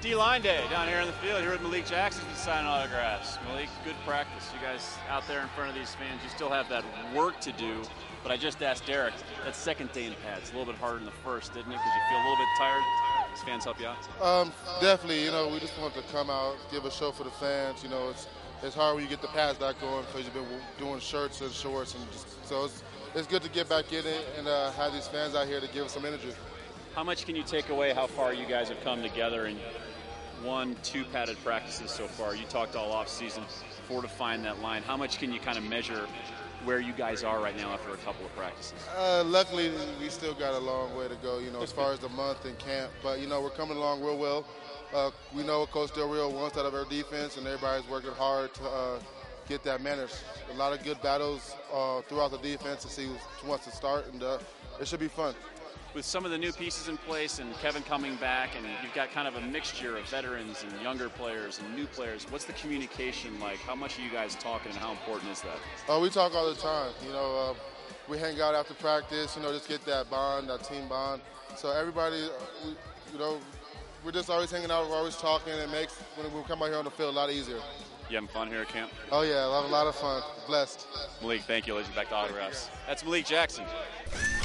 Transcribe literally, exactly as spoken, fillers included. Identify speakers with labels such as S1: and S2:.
S1: D-line day down here in the field. Here with Malik Jackson signing autographs. Malik, good practice. You guys out there in front of these fans, you still have that work to do. But I just asked Derek, that second day in pads, a little bit harder than the first, didn't it? Because you feel a little bit tired. These fans help you out?
S2: Um, definitely. You know, we just want to come out, give a show for the fans. You know, it's it's hard when you get the pads back going because you've been doing shirts and shorts, and just, so it's it's good to get back in it and uh, have these fans out here to give us some energy.
S1: How much can you take away how far you guys have come together in one, two padded practices so far? You talked all off season, fortifying that line. How much can you kind of measure where you guys are right now after a couple of practices?
S2: Uh, luckily, we still got a long way to go, you know, as far as the month in camp. But, you know, we're coming along real well. Uh, we know what Coach Del Rio wants out of our defense, and everybody's working hard to uh, get that managed. A lot of good battles uh, throughout the defense to see who wants to start, and uh, it should be fun.
S1: With some of the new pieces in place and Kevin coming back, and you've got kind of a mixture of veterans and younger players and new players, what's the communication like? How much are you guys talking, and how important is that?
S2: Oh, we talk all the time. You know, uh, we hang out after practice, you know, just get that bond, that team bond. So everybody, we, you know, we're just always hanging out, we're always talking. It makes, when we come out here on the field, a lot easier.
S1: You having fun here at camp?
S2: Oh, yeah, I have a lot of fun. Blessed.
S1: Malik, thank you. Let's get back to autographs. That's Malik Jackson.